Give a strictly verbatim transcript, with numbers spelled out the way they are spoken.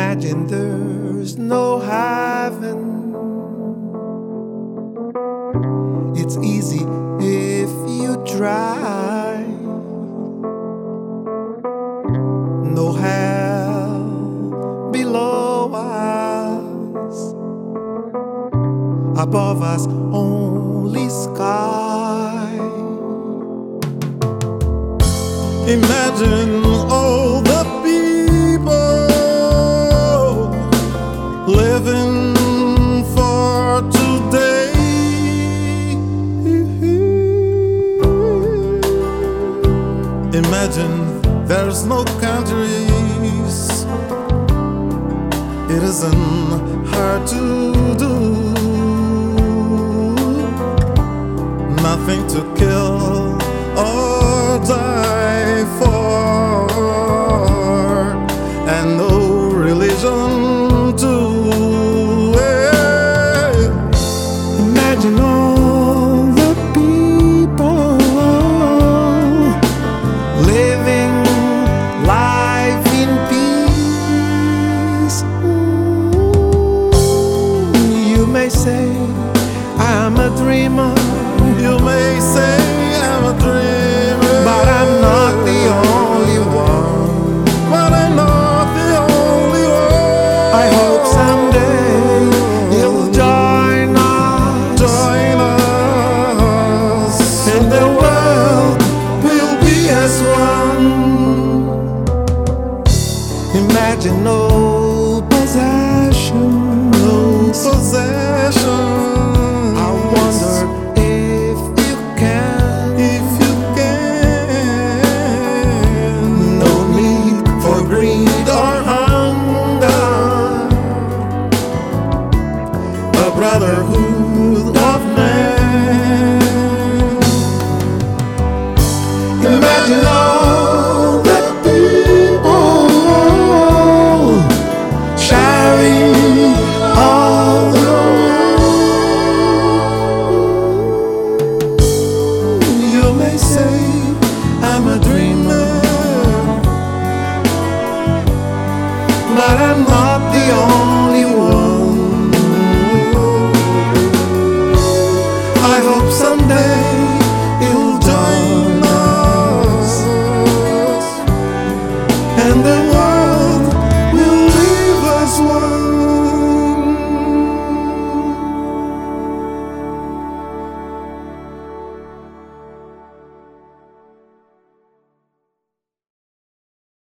Imagine there's no heaven. It's easy if you try. No hell below us, above us only sky. Imagine all the people living for today. Imagine there's no countries. It isn't hard to do. Nothing to kill or die for, and no religion too. Imagine all the people living life in peace. You may say I'm a dreamer. You may say I'm a dreamer, but I'm not the only one. But I'm not the only one. I hope someday you'll join us. Join us, and the world will be as one. Imagine no possession, no possession. I wonder if you can, if you can. No need for greed or hunger, a brotherhood of man. Imagine all the people sharing